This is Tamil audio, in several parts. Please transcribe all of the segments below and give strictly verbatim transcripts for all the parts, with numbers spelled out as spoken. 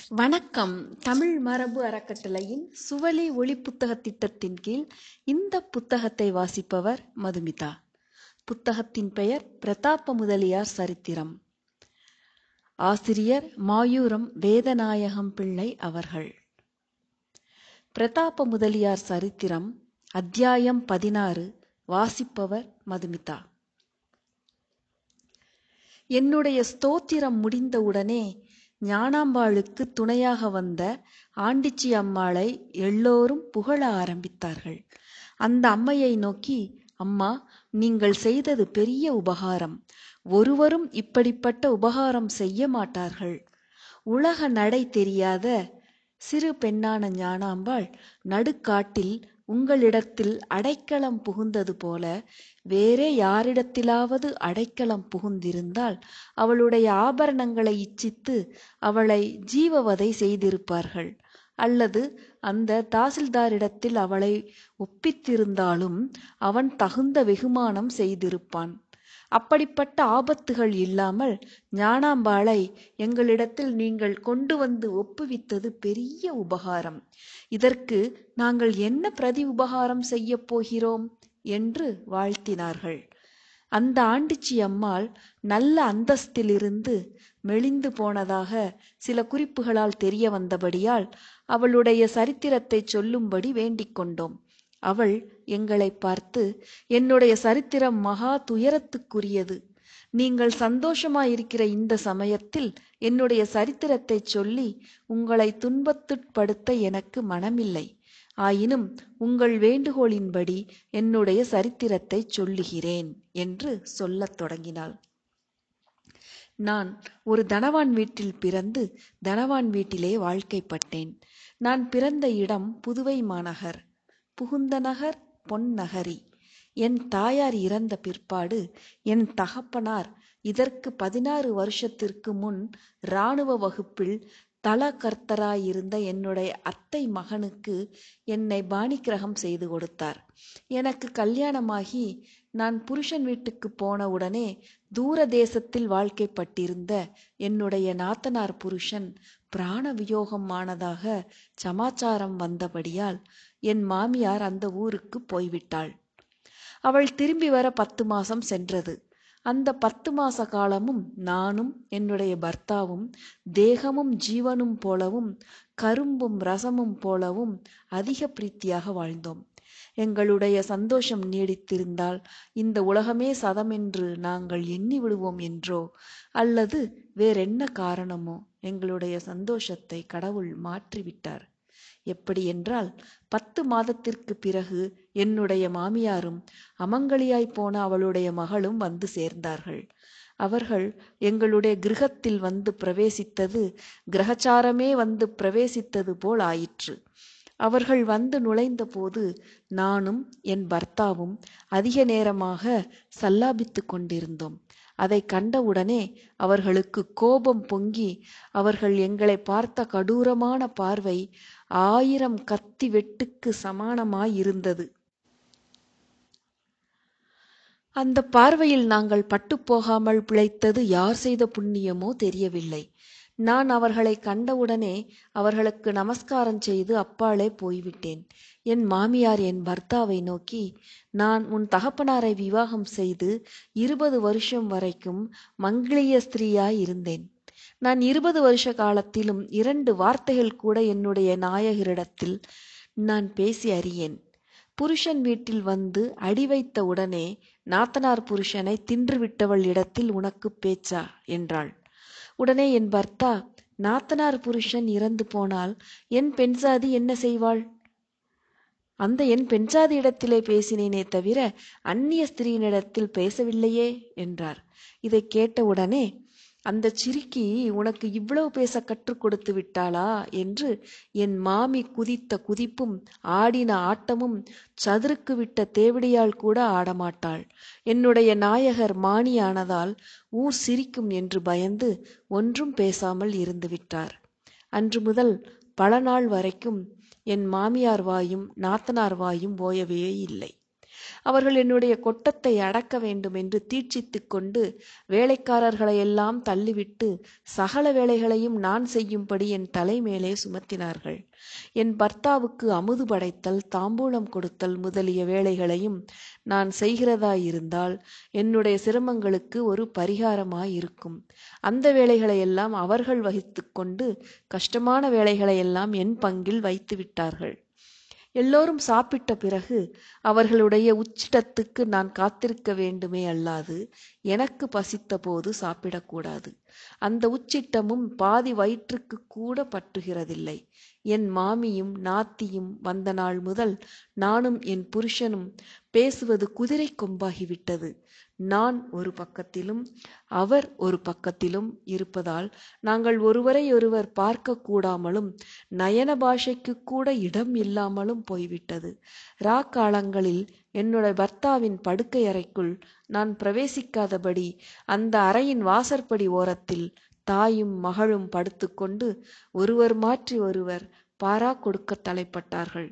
வணக்கம். தமிழ் மரபு அறக்கட்டளையின் சுவலி ஒளி புத்தக திட்டத்தின் கீழ் இந்த புத்தகத்தை வாசிப்பவர் மதுமிதா. புத்தகத்தின் பெயர் பிரதாப முதலியார் சரித்திரம். ஆசிரியர் மாயூரம் வேதநாயகம் பிள்ளை அவர்கள். பிரதாப முதலியார் சரித்திரம், அத்தியாயம் பதினாறு. வாசிப்பவர் மதுமிதா. என்னுடைய ஸ்தோத்திரம் முடிந்தவுடனே ஞானாம்பாளுக்கு துணையாக வந்த ஆண்டிச்சி அம்மாளை எல்லோரும் புகழ ஆரம்பித்தார்கள். அந்த அம்மையை நோக்கி, அம்மா, நீங்கள் செய்தது பெரிய உபகாரம். ஒருவரும் இப்படிப்பட்ட உபகாரம் செய்ய மாட்டார்கள். உலக நடை தெரியாத சிறு பெண்ணான ஞானாம்பாள் நடுக்காட்டில் உங்களிடத்தில் அடைக்கலம் புகுந்தது போல வேறே யாரிடத்திலாவது அடைக்கலம் புகுந்திருந்தால் அவளுடைய ஆபரணங்களை இச்சித்து அவளை ஜீவவதை செய்திருப்பார்கள். அல்லது அந்த தாசில்தாரிடத்தில் அவளை ஒப்பித்திருந்தாலும் அவன் தகுந்த வெகுமானம் செய்திருப்பான். அப்படிப்பட்ட ஆபத்துகள் இல்லாமல் ஞானாம்பாளை எங்களிடத்தில் நீங்கள் கொண்டு வந்து ஒப்புவித்தது பெரிய உபகாரம். இதற்கு நாங்கள் என்ன பிரதி உபகாரம் செய்ய போகிறோம் என்று வாழ்த்தினார்கள். அந்த ஆண்டிச்சி அம்மாள் நல்ல அந்தஸ்திலிருந்து மெலிந்து போனதாக சில குறிப்புகளால் தெரிய வந்தபடியால் அவளுடைய சரித்திரத்தை சொல்லும்படி வேண்டிக் கொண்டோம். அவள் எங்களை பார்த்து, என்னுடைய சரித்திரம் மகா துயரத்துக்குரியது. நீங்கள் சந்தோஷமாயிருக்கிற இந்த சமயத்தில் என்னுடைய சரித்திரத்தை சொல்லி உங்களை துன்பத்துட்படுத்த எனக்கு மனமில்லை. ஆயினும் உங்கள் வேண்டுகோளின்படி என்னுடைய சரித்திரத்தை சொல்லுகிறேன் என்று சொல்லத் தொடங்கினாள். நான் ஒரு தனவான் வீட்டில் பிறந்து தனவான் வீட்டிலே வாழ்க்கைப்பட்டேன். நான் பிறந்த இடம் புதுவை மாநகர். புகுந்த நகர் பொன்னகரி. என் தாயார் இறந்த பிற்பாடு என் தகப்பனார் இதற்கு பதினாறு வருஷத்திற்கு முன் இராணுவ வகுப்பில் தலகர்த்தராயிருந்த என்னுடைய அத்தை மகனுக்கு என்னை பாணிக்கிரகம் செய்து கொடுத்தார். எனக்கு கல்யாணமாகி நான் புருஷன் வீட்டுக்கு போன உடனே தூர தேசத்தில் வாழ்க்கைப்பட்டிருந்த என்னுடைய நாத்தனார் புருஷன் பிராண வியோகம் ஆனதாக சமாச்சாரம் வந்தபடியால் என் மாமியார் அந்த ஊருக்கு போய்விட்டாள். அவள் திரும்பி வர பத்து மாசம் சென்றது. அந்த பத்து மாச காலமும் நானும் என்னுடைய பர்த்தாவும் தேகமும் ஜீவனும் போலவும் கரும்பும் ரசமும் போலவும் அதிக பிரீத்தியாக வாழ்ந்தோம். எங்களுடைய சந்தோஷம் நீடித்திருந்தால் இந்த உலகமே சதமென்று நாங்கள் எண்ணி விடுவோம் என்றோ அல்லது வேறென்ன காரணமோ எங்களுடைய சந்தோஷத்தை கடவுள் மாற்றிவிட்டார். எப்படி என்றால், பத்து மாதத்திற்கு பிறகு என்னுடைய மாமியாரும் அமங்கலியாய் போன அவளுடைய மகளும் வந்து சேர்ந்தார்கள். அவர்கள் எங்களுடைய கிரகத்தில் வந்து பிரவேசித்தது கிரகச்சாரமே வந்து பிரவேசித்தது போல் ஆயிற்று. அவர்கள் வந்து நுழைந்த போது நானும் என் பர்த்தாவும் அதிக நேரமாக சல்லாபித்து கொண்டிருந்தோம். அதை கண்டவுடனே அவர்களுக்கு கோபம் பொங்கி அவர்கள் எங்களை பார்த்த கடூரமான பார்வை ஆயிரம் கத்தி வெட்டுக்கு சமானமாயிருந்தது. அந்த பார்வையில் நாங்கள் பட்டுப்போகாமல் பிழைத்தது யார் செய்த புண்ணியமோ தெரியவில்லை. நான் அவர்களை கண்டவுடனே அவர்களுக்கு நமஸ்காரம் செய்து அப்பாலே போய்விட்டேன். என் மாமியார் என் பர்த்தாவை நோக்கி, நான் உன் தகப்பனாரை விவாகம் செய்து இருபது வருஷம் வரைக்கும் மங்கிலிய ஸ்திரீயாய் இருந்தேன். நான் இருபது வருஷ காலத்திலும் இரண்டு வார்த்தைகள் கூட என்னுடைய நாயகரிடத்தில் நான் பேசி அறியேன். புருஷன் வீட்டில் வந்து அடி வைத்த உடனே நாத்தனார் புருஷனை தின்றுவிட்டவள் இடத்தில் உனக்கு பேச்சா என்றாள். உடனே என் பர்த்தா, நாத்தனார் புருஷன் இறந்து போனால் என் பெண்சாதி என்ன செய்வாள்? அந்த என் பெண்சாதி இடத்திலே பேசினேனே தவிர அந்நிய ஸ்திரீனிடத்தில் பேசவில்லையே என்றார். இதை கேட்டவுடனே, அந்த சிறுக்கி உனக்கு இவ்வளவு பேச கற்றுக் கொடுத்து விட்டாளா என்று என் மாமி குதித்த குதிப்பும் ஆடின ஆட்டமும் சதுருக்கு விட்ட தேவடியால் கூட ஆடமாட்டாள். என்னுடைய நாயகர் மானியானதால் ஊர் சிரிக்கும் என்று பயந்து ஒன்றும் பேசாமல் இருந்து விட்டார். அன்று முதல் பல நாள் வரைக்கும் என் மாமியார் வாயும் நாத்தனார் வாயும் ஓயவே இல்லை. அவர்கள் என்னுடைய கொட்டத்தை அடக்க வேண்டும் என்று தீட்சித்து கொண்டு வேலைக்காரர்களையெல்லாம் தள்ளிவிட்டு சகல வேலைகளையும் நான் செய்யும்படி என் தலைமேலே சுமத்தினார்கள். என் பர்த்தாவுக்கு அமுது படைத்தல், தாம்பூலம் கொடுத்தல் முதலிய வேலைகளையும் நான் செய்கிறதாயிருந்தால் என்னுடைய சிரமங்களுக்கு ஒரு பரிகாரமாயிருக்கும். அந்த வேலைகளையெல்லாம் அவர்கள் வகித்து கொண்டு கஷ்டமான வேலைகளையெல்லாம் என் பங்கில் வைத்து விட்டார்கள். எல்லோரும் சாப்பிட்ட பிறகு அவர்களுடைய உச்சிட்டத்துக்கு நான் காத்திருக்க வேண்டுமே அல்லாது எனக்கு பசித்த போது சாப்பிடக்கூடாது. அந்த உச்சிட்டமும் பாதி வயிற்றுக்கு கூட பற்றுகிறதில்லை. என் மாமியும் நாத்தியும் வந்த நாள் முதல் நானும் என் புருஷனும் பேசுவது குதிரை கொம்பாகிவிட்டது. நான் ஒரு பக்கத்திலும் அவர் ஒரு பக்கத்திலும் இருப்பதால் நாங்கள் ஒருவரை ஒருவர் பார்க்க கூடாமலும் நயன பாஷைக்கு கூட இடம் இல்லாமலும் போய்விட்டது. ராக்காலங்களில் என்னுடைய பர்த்தாவின் படுக்கை அறைக்குள் நான் பிரவேசிக்காதபடி அந்த அறையின் வாசற்படி ஓரத்தில் தாயும் மகளும் படுத்துக்கொண்டு ஒருவர் மாற்றி ஒருவர் பாரா கொடுக்க தலைப்பட்டார்கள்.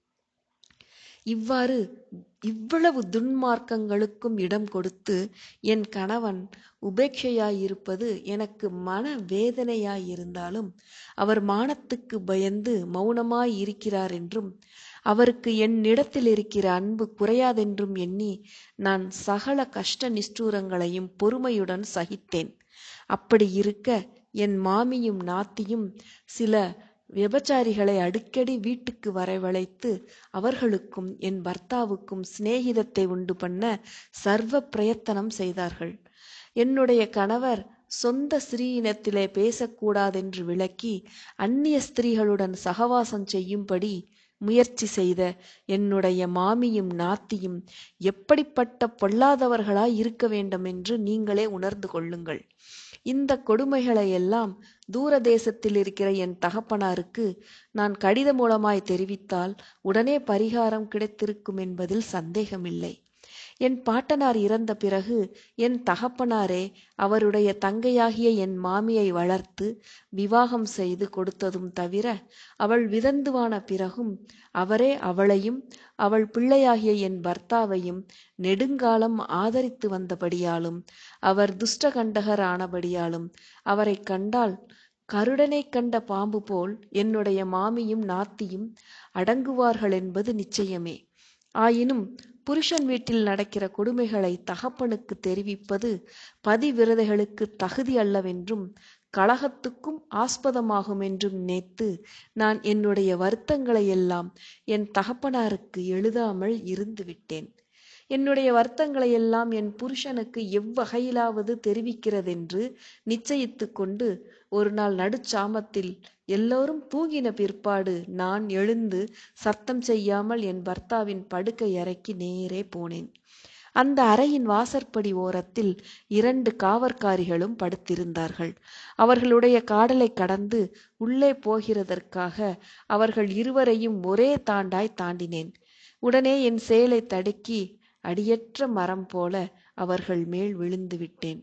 இவ்வாறு இவ்வளவு துன்மார்க்கங்களுக்கும் இடம் கொடுத்து என் கணவன் உபேட்சையாயிருப்பது எனக்கு மன வேதனையாயிருந்தாலும் அவர் மானத்துக்கு பயந்து மௌனமாய் இருக்கிறார் என்றும் அவருக்கு என்னிடத்தில் இருக்கிற அன்பு குறையாதென்றும் எண்ணி நான் சகல கஷ்ட நிஷ்டூரங்களையும் பொறுமையுடன் சகித்தேன். அப்படி இருக்க என் மாமியும் நாத்தியும் சில விபச்சாரிகளை அடிக்கடி வீட்டுக்கு வரவழைத்து அவர்களுக்கும் என் பர்த்தாவுக்கும் சிநேகிதத்தை உண்டு பண்ண சர்வ பிரயத்தனம் செய்தார்கள். என்னுடைய கணவர் சொந்த ஸ்திரீயினத்திலே பேசக்கூடாதென்று விளக்கி அந்நிய ஸ்திரீகளுடன் சகவாசம் செய்யும்படி முயற்சி செய்த என்னுடைய மாமியும் நாத்தியும் எப்படிப்பட்ட பொல்லாதவர்களாய் இருக்க வேண்டும் என்று நீங்களே உணர்ந்து கொள்ளுங்கள். இந்த கொடுமைகளை எல்லாம் தூர தேசத்தில் இருக்கிற என் தகப்பனாருக்கு நான் கடித மூலமாய் தெரிவித்தால் உடனே பரிகாரம் கிடைத்திருக்கும் என்பதில் சந்தேகமில்லை. என் பாட்டனார் இறந்த பிறகு என் தகப்பனாரே அவருடைய தங்கையாகிய என் மாமியை வளர்த்து விவாகம் செய்து கொடுத்ததும் தவிர அவள் விதந்துவான பிறகும் அவரே அவளையும் அவள் பிள்ளையாகிய என் பர்த்தாவையும் நெடுங்காலம் ஆதரித்து வந்தபடியாலும் அவர் துஷ்டகண்டகர் ஆனபடியாலும் அவரை கண்டால் கருடனை கண்ட பாம்பு போல் என்னுடைய மாமியும் நாத்தியும் அடங்குவார்கள் என்பது நிச்சயமே. ஆயினும் புருஷன் வீட்டில் நடக்கிற கொடுமைகளை தகப்பனுக்கு தெரிவிப்பது பதிவிரதைகளுக்கு தகுதி அல்லவென்றும் கலகத்துக்கும் ஆஸ்பதமாகும் என்றும் நினைத்து நான் என்னுடைய வருத்தங்களை எல்லாம் என் தகப்பனாருக்கு எழுதாமல் இருந்து விட்டேன். என்னுடைய வருத்தங்களை எல்லாம் என் புருஷனுக்கு எவ்வகையிலாவது தெரிவிக்கிறதென்று நிச்சயித்து கொண்டு ஒரு நாள் நடுச்சாமத்தில் எல்லோரும் தூங்கின பிற்பாடு நான் எழுந்து சத்தம் செய்யாமல் என் பர்த்தாவின் படுக்கை அறைக்கு நேரே போனேன். அந்த அறையின் வாசற்படி ஓரத்தில் இரண்டு காவற்காரிகளும் படுத்திருந்தார்கள். அவர்களுடைய காடலை கடந்து உள்ளே போகிறதற்காக அவர்கள் இருவரையும் ஒரே தாண்டாய் தாண்டினேன். உடனே என் சேலை தடுக்கி அடியற்ற மரம் போல அவர்கள் மேல் விழுந்து விட்டேன்.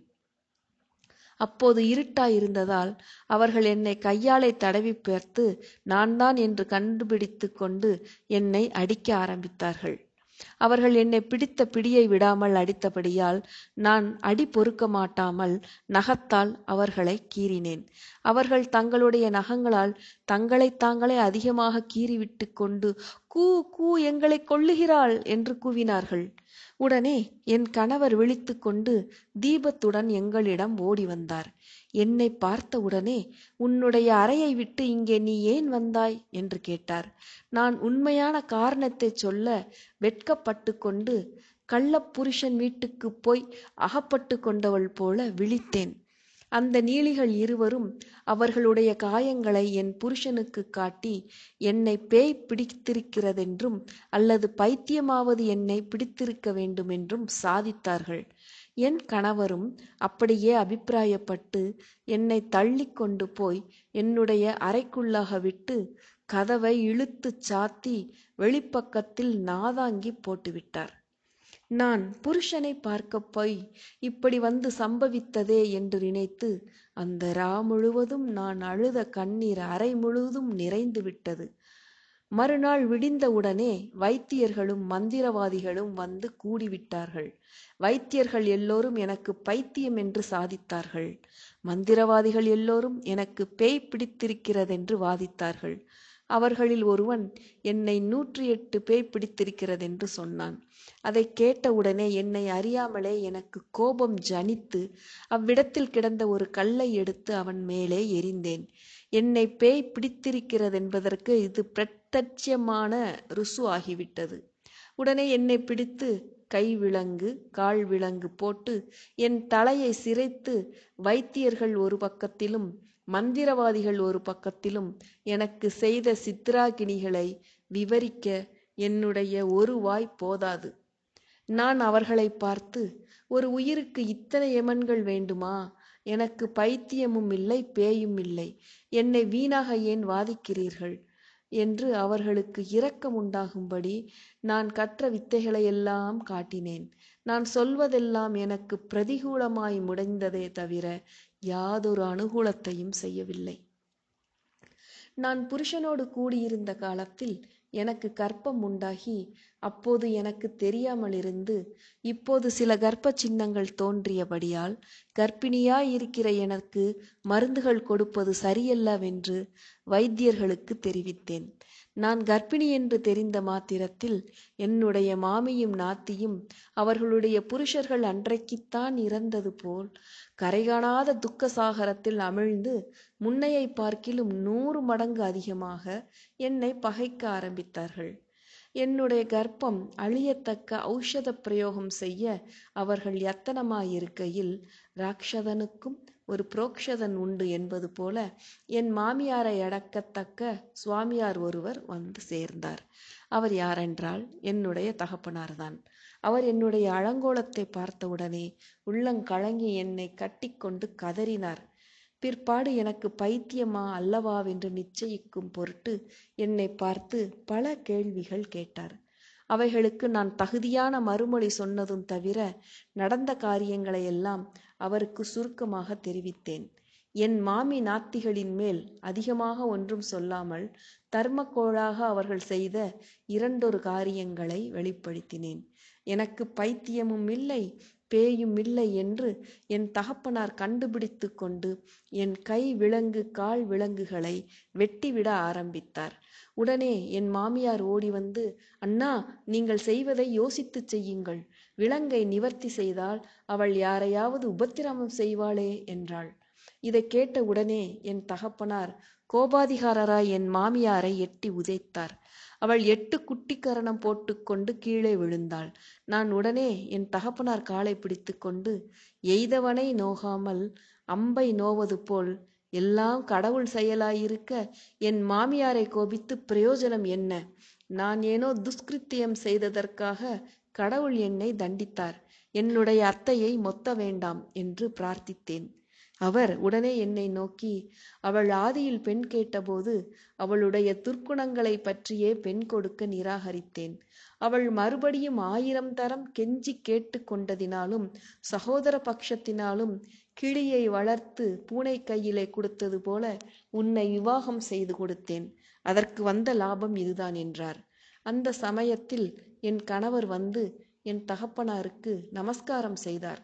அப்போது இருட்டாயிருந்ததால் அவர்கள் என்னை கையாலை தடவி பார்த்து நான் தான் என்று கண்டுபிடித்து கொண்டு என்னை அடிக்க ஆரம்பித்தார்கள். அவர்கள் என்னை பிடித்த பிடியை விடாமல் அடித்தபடியால் நான் அடி பொறுக்க மாட்டாமல் நகத்தால் அவர்களை கீறினேன். அவர்கள் தங்களுடைய நகங்களால் தங்களை தாங்களே அதிகமாக கீறிவிட்டு கொண்டு கூ கூ எங்களை கொல்லுகிறாள் என்று கூவினார்கள். உடனே என் கணவர் விழித்து கொண்டு தீபத்துடன் எங்களிடம் ஓடி வந்தார். என்னை பார்த்த உடனே உன்னுடைய அறையை விட்டு இங்கே நீ ஏன் வந்தாய் என்று கேட்டார். நான் உண்மையான காரணத்தை சொல்ல வெட்கப்பட்டு கொண்டு கள்ளப்புருஷன் வீட்டுக்கு போய் அகப்பட்டு கொண்டவள் போல விழித்தேன். அந்த நீலிகள் இருவரும் அவர்களுடைய காயங்களை என் புருஷனுக்கு காட்டி என்னை பேய் பிடித்திருக்கிறதென்றும் அல்லது பைத்தியமாவது என்னை பிடித்திருக்க வேண்டுமென்றும் சாதித்தார்கள். என் கணவரும் அப்படியே அபிப்பிராயப்பட்டு என்னை தள்ளி கொண்டு போய் என்னுடைய அறைக்குள்ளாக விட்டு கதவை இழுத்து சாத்தி வெளிப்பக்கத்தில் நாதாங்கி போட்டுவிட்டார். நான் புருஷனை பார்க்க போய் இப்படி வந்து சம்பவித்ததே என்று நினைத்து அந்த ரா முழுவதும் நான் அழுத கண்ணீர் அறை முழுவதும் நிறைந்து விட்டது. மறுநாள் விடிந்தவுடனே வைத்தியர்களும் மந்திரவாதிகளும் வந்து கூடிவிட்டார்கள். வைத்தியர்கள் எல்லோரும் எனக்கு பைத்தியம் என்று சாதித்தார்கள். மந்திரவாதிகள் எல்லோரும் எனக்கு பேய் பிடித்திருக்கிறதென்று வாதித்தார்கள். அவர்களில் ஒருவன் என்னை நூற்றி எட்டு பேய் பிடித்திருக்கிறதென்று சொன்னான். அதை கேட்டவுடனே என்னை அறியாமலே எனக்கு கோபம் ஜனித்து அவ்விடத்தில் கிடந்த ஒரு கல்லை எடுத்து அவன் மேலே எறிந்தேன். என்னை பேய் பிடித்திருக்கிறதென்பதற்கு இது பிரத்யட்சமான ருசு ஆகிவிட்டது. உடனே என்னை பிடித்து கை விலங்கு கால் விலங்கு போட்டு என் தலையை சிரைத்து வைத்தியர்கள் ஒரு பக்கத்திலும் மந்திரவாதிகள் ஒரு பக்கத்திலும் எனக்கு செய்த சித்திராகினிகளை விவரிக்க என்னுடைய ஒரு வாய் போதாது. நான் அவர்களை பார்த்து, ஒரு உயிருக்கு இத்தனை யமன்கள் வேண்டுமா? எனக்கு பைத்தியமும் இல்லை பேயும் இல்லை. என்னை வீணாக ஏன் வாதிக்கிறீர்கள் என்று அவர்களுக்கு இரக்கம் உண்டாகும்படி நான் கற்ற வித்தைகளையெல்லாம் காட்டினேன். நான் சொல்வதெல்லாம் எனக்கு பிரதிகூலமாய் முடிந்ததே தவிர யாதொரு அனுகூலத்தையும் செய்யவில்லை. நான் புருஷனோடு கூடியிருந்த காலத்தில் எனக்கு கர்ப்பம் உண்டாகி அப்போது எனக்கு தெரியாமலிருந்து இப்போது சில கர்ப்ப சின்னங்கள் தோன்றியபடியால் கர்ப்பிணியாயிருக்கிற எனக்கு மருந்துகள் கொடுப்பது சரியல்லவென்று வைத்தியர்களுக்கு தெரிவித்தேன். நான் கர்ப்பிணி என்று தெரிந்த மாத்திரத்தில் என்னுடைய மாமியும் நாத்தியும் அவர்களுடைய புருஷர்கள் அன்றைக்குத்தான் இறந்தது போல் கரைகாணாத துக்க சாகரத்தில் அமிழ்ந்து முன்னையை பார்க்கிலும் நூறு மடங்கு அதிகமாக என்னை பகைக்க ஆரம்பித்தார்கள். என்னுடைய கர்ப்பம் அழியத்தக்க ஔஷத பிரயோகம் செய்ய அவர்கள் யத்தனமாயிருக்கையில் ராட்சதனுக்கும் ஒரு புரோக்ஷதன் உண்டு என்பது போல என் மாமியாரை அடக்கத்தக்க சுவாமியார் ஒருவர் வந்து சேர்ந்தார். அவர் யாரென்றால் என்னுடைய தகப்பனார்தான். அவர் என்னுடைய அலங்கோலத்தை பார்த்தவுடனே உள்ளங்கலங்கி என்னை கட்டிக்கொண்டு கதறினார். பிற்பாடு எனக்கு பைத்தியமா அல்லவாவென்று நிச்சயிக்கும் பொருட்டு என்னை பார்த்து பல கேள்விகள் கேட்டார். அவைகளுக்கு நான் தகுதியான மறுமொழி சொன்னதும் தவிர நடந்த காரியங்களையெல்லாம் அவருக்கு சுருக்கமாக தெரிவித்தேன். என் மாமி நாத்திகளின் மேல் அதிகமாக ஒன்றும் சொல்லாமல் தர்மக்கோளாக அவர்கள் செய்த இரண்டொரு காரியங்களை வெளிப்படுத்தினேன். எனக்கு பைத்தியமும் இல்லை பேயும் இல்லை என்று என் தகப்பனார் கண்டுபிடித்து கொண்டு என் கை விலங்கு கால் விலங்குகளை வெட்டிவிட ஆரம்பித்தார். உடனே என் மாமியார் ஓடி வந்து, அண்ணா, நீங்கள் செய்வதை யோசித்து செய்யுங்கள். விலங்கை நிவர்த்தி செய்தால் அவள் யாரையாவது உபத்திரவம் செய்வாளே என்றாள். இதை கேட்ட உடனே என் தகப்பனார் கோபாதிகாரராய் என் மாமியாரை எட்டி உதைத்தார். அவள் எட்டு குட்டிக்கரணம் போட்டுக்கொண்டு கீழே விழுந்தாள். நான் உடனே என் தகப்பனார் காலை பிடித்து கொண்டு, எய்தவனை நோகாமல் அம்பை நோவது போல் எல்லாம் கடவுள் செயலாயிருக்க என் மாமியாரை கோபித்து பிரயோஜனம் என்ன? நான் ஏனோ துஷ்கிருத்தியம் செய்ததற்காக கடவுள் என்னை தண்டித்தார். என்னுடைய அத்தையை மொத்த வேண்டாம் என்று பிரார்த்தித்தேன். அவர் உடனே என்னை நோக்கி, அவள் ஆதியில் பெண் கேட்டபோது அவளுடைய துர்க்குணங்களை பற்றியே பெண் கொடுக்க நிராகரித்தேன். அவள் மறுபடியும் ஆயிரம் தரம் கெஞ்சி கேட்டு கொண்டதினாலும் சகோதர பட்சத்தினாலும் கிளியை வளர்த்து பூனை கையிலே கொடுத்தது போல உன்னை விவாகம் செய்து கொடுத்தேன். அதற்கு வந்த லாபம் இதுதான் என்றார். அந்த சமயத்தில் என் கணவர் வந்து என் தகப்பனாருக்கு நமஸ்காரம் செய்தார்.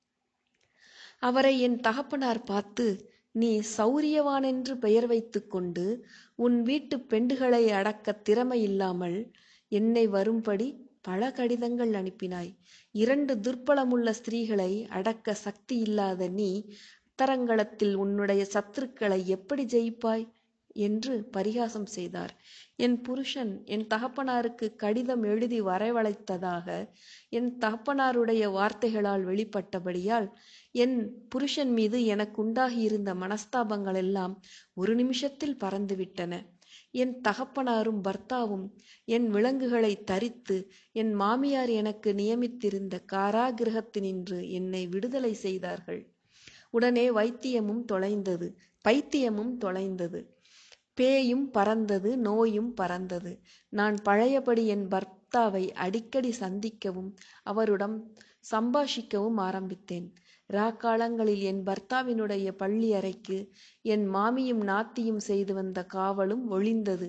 அவரை என் தகப்பனார் பார்த்து, நீ சௌரியவானென்று பெயர் வைத்து கொண்டு உன் வீட்டு பெண்டுகளை அடக்க திறமை இல்லாமல் என்னை வரும்படி பல கடிதங்கள் அனுப்பினாய். இரண்டு துர்பலமுள்ள ஸ்திரீகளை அடக்க சக்தி இல்லாத நீ தரங்களத்தில் உன்னுடைய சத்துருக்களை எப்படி ஜெயிப்பாய் என்று பரிகாசம் செய்தார். என் புருஷன் என் தகப்பனாருக்கு கடிதம் எழுதி வரவழைத்ததாக என் தகப்பனாருடைய வார்த்தைகளால் வெளிப்பட்டபடியால் என் புருஷன் மீது எனக்கு உண்டாகியிருந்த மனஸ்தாபங்கள் எல்லாம் ஒரு நிமிஷத்தில் பறந்துவிட்டன. என் தகப்பனாரும் பர்த்தாவும் என் விலங்குகளை தரித்து என் மாமியார் எனக்கு நியமித்திருந்த காராகிரகத்தினின்று என்னை விடுதலை செய்தார்கள். உடனே வைத்தியமும் தொலைந்தது, பைத்தியமும் தொலைந்தது, பேயும் பறந்தது, நோயும் பறந்தது. நான் பழையபடி என் பர்த்தாவை அடிக்கடி சந்திக்கவும் அவருடன் சம்பாஷிக்கவும் ஆரம்பித்தேன். ராக்காலங்களில் என் பர்த்தாவினுடைய பள்ளி அறைக்கு என் மாமியும் நாத்தியும் செய்து வந்த காவலும் ஒழிந்தது.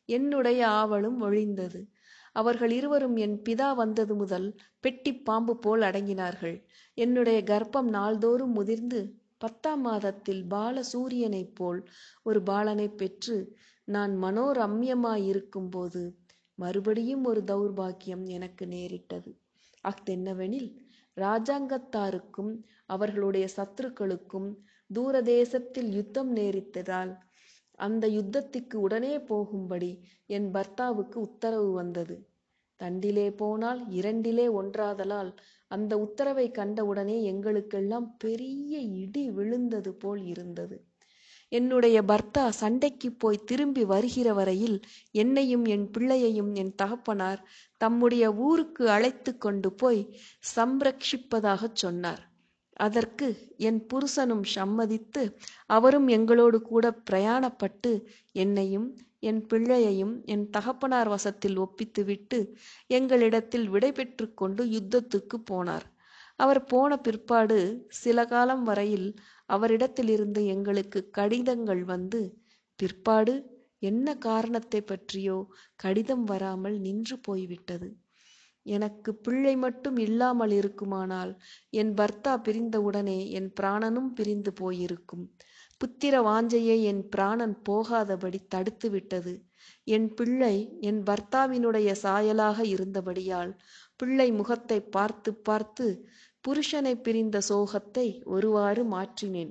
என்னுடைய ஆவலும் ஒழிந்தது. அவர்கள் இருவரும் என் பிதா வந்தது முதல் பெட்டி பாம்பு போல் அடங்கினார்கள். என்னுடைய கர்ப்பம் நாள்தோறும் முதிர்ந்து பத்தாம் மாதத்தில் பால சூரியனைப் போல் ஒரு பாலனை பெற்று நான் மனோரம்யமாயிருக்கும் போது மறுபடியும் ஒரு தௌர்பாக்கியம் எனக்கு நேரிட்டது. அஃதென்னவெனில், இராஜாங்கத்தாருக்கும் அவர்களுடைய சத்துருக்களுக்கும் தூரதேசத்தில் யுத்தம் நேரிட்டதால் அந்த யுத்தத்துக்கு உடனே போகும்படி என் பர்த்தாவுக்கு உத்தரவு வந்தது. தண்டிலே போனால் இரண்டிலே ஒன்றாதலால் அந்த உத்தரவை கண்டவுடனே எங்களுக்கெல்லாம் பெரிய இடி விழுந்தது போல் இருந்தது. என்னுடைய பர்த்தா சண்டைக்கு போய் திரும்பி வருகிற வரையில் என்னையும் என் பிள்ளையையும் என் தகப்பனார் தம்முடைய ஊருக்கு அழைத்து கொண்டு போய் சம்ரட்சிப்பதாகச் சொன்னார். அதற்கு என் புருஷனும் சம்மதித்து அவரும் எங்களோடு கூட பிரயாணப்பட்டு என்னையும் என் பிள்ளையையும் என் தகப்பனார் வசத்தில் ஒப்பித்துவிட்டு எங்களிடத்தில் விடை பெற்று கொண்டு யுத்தத்துக்கு போனார். அவர் போன பிற்பாடு சில காலம் வரையில் அவரிடத்திலிருந்து எங்களுக்கு கடிதங்கள் வந்து, பிற்பாடு என்ன காரணத்தை பற்றியோ கடிதம் வராமல் நின்று போய்விட்டது. எனக்கு பிள்ளை மட்டும் இல்லாமல் இருக்குமானால் என் பர்த்தா பிரிந்தவுடனே என் பிராணனும் பிரிந்து போயிருக்கும். புத்திர வாஞ்சையை என் பிராணன் போகாதபடி தடுத்து விட்டது. என் பிள்ளை என் பர்த்தாவினுடைய சாயலாக இருந்தபடியால் பிள்ளை முகத்தை பார்த்து பார்த்து புருஷனை பிரிந்த சோகத்தை ஒருவாறு மாற்றினேன்.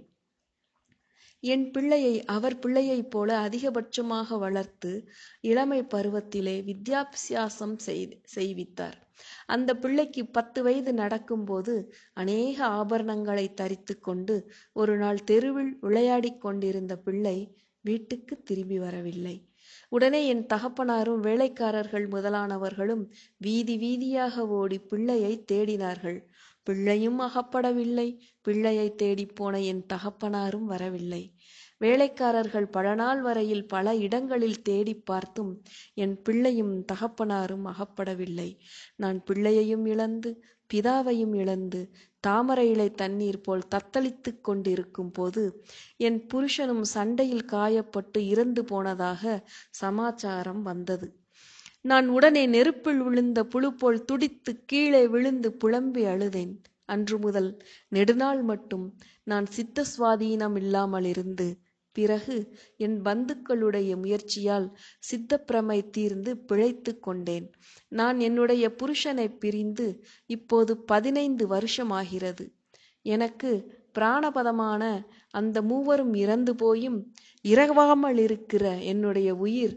என் பிள்ளையை அவர் பிள்ளையைப் போல அதிகபட்சமாக வளர்த்து இளமை பருவத்திலே வித்யாபியாசம் செய்வித்தார். அந்த பிள்ளைக்கு பத்து வயது நடக்கும்போது அநேக ஆபரணங்களை தரித்து கொண்டு ஒரு நாள் தெருவில் விளையாடி கொண்டிருந்த பிள்ளை வீட்டுக்கு திரும்பி வரவில்லை. உடனே என் தகப்பனாரும் வேலைக்காரர்கள் முதலானவர்களும் வீதி வீதியாக ஓடி பிள்ளையை தேடினார்கள். பிள்ளையும் அகப்படவில்லை. பிள்ளையை தேடிப்போன என் தகப்பனாரும் வரவில்லை. வேலைக்காரர்கள் பல நாள் வரையில் பல இடங்களில் தேடி பார்த்தும் என் பிள்ளையும் தகப்பனாரும் அகப்படவில்லை. நான் பிள்ளையையும் இழந்து பிதாவையும் இழந்து தாமரை இலை தண்ணீர் போல் தத்தளித்து கொண்டிருக்கும் போது என் புருஷனும் சண்டையில் காயப்பட்டு இறந்து போனதாக சமாச்சாரம் வந்தது. நான் உடனே நெருப்பில் விழுந்த புழு போல் துடித்து கீழே விழுந்து புலம்பி அழுதேன். அன்று முதல் நெடுநாள் மட்டும் நான் சித்த சுவாதீனம் இல்லாமல் இருந்து பிறகு என் பந்துக்களுடைய முயற்சியால் சித்தப்பிரமை தீர்ந்து பிழைத்து கொண்டேன். நான் என்னுடைய புருஷனை பிரிந்து இப்போது பதினைந்து வருஷமாகிறது. எனக்கு பிராணபதமான அந்த மூவரும் இறந்து போயும் இறவாமல் இருக்கிற என்னுடைய உயிர்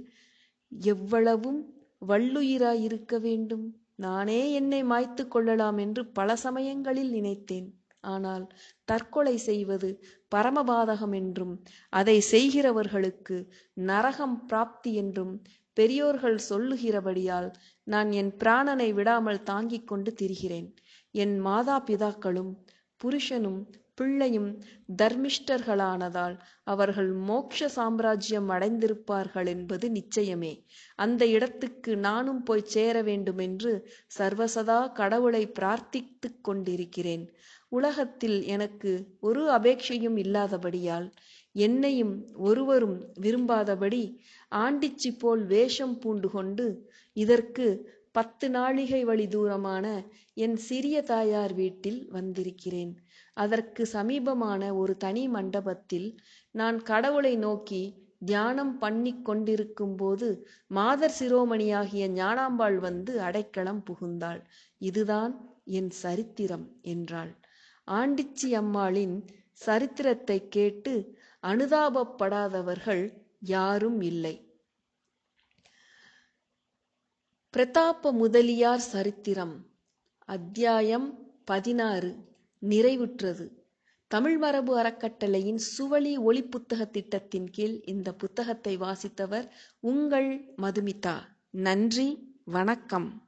எவ்வளவும் வள்ளுயிராயிருக்க வேண்டும். நானே என்னை மாய்த்து கொள்ளலாம் என்று பல சமயங்களில் நினைத்தேன். ஆனால் தற்கொலை செய்வது பரமபாதகம் என்றும் அதை செய்கிறவர்களுக்கு நரகம் பிராப்தி என்றும் பெரியோர்கள் சொல்லுகிறபடியால் நான் என் பிராணனை விடாமல் தாங்கிக் கொண்டு திரிகிறேன். என் மாதா பிதாக்களும் புருஷனும் பிள்ளையும் தர்மிஷ்டர்களானதால் அவர்கள் மோட்ச சாம்ராஜ்யம் அடைந்திருப்பார்கள் என்பது நிச்சயமே. அந்த இடத்துக்கு நானும் போய் சேர வேண்டுமென்று சர்வசதா கடவுளை பிரார்த்தித்து கொண்டிருக்கிறேன். உலகத்தில் எனக்கு ஒரு அபேட்சையும் இல்லாதபடியால் என்னையும் ஒருவரும் விரும்பாதபடி ஆண்டிச்சி போல் வேஷம் பூண்டு கொண்டு இதற்கு பத்து நாழிகை வழி தூரமான என் சிறிய தாயார் வீட்டில் வந்திருக்கிறேன். அதற்கு சமீபமான ஒரு தனி மண்டபத்தில் நான் கடவுளை நோக்கி தியானம் பண்ணி கொண்டிருக்கும் போது மாதர் சிரோமணியாகிய ஞானாம்பாள் வந்து அடைக்கலம் புகுந்தாள். இதுதான் என் சரித்திரம் என்றாள். ஆண்டிச்சி அம்மாளின் சரித்திரத்தை கேட்டு அனுதாபப்படாதவர்கள் யாரும் இல்லை. பிரதாப முதலியார் சரித்திரம் அத்தியாயம் பதினாறு நிறைவுற்றது. தமிழ் மரபு அறக்கட்டளையின் சுவழி ஒளி புத்தக திட்டத்தின் கீழ் இந்த புத்தகத்தை வாசித்தவர் உங்கள் மதுமிதா. நன்றி, வணக்கம்.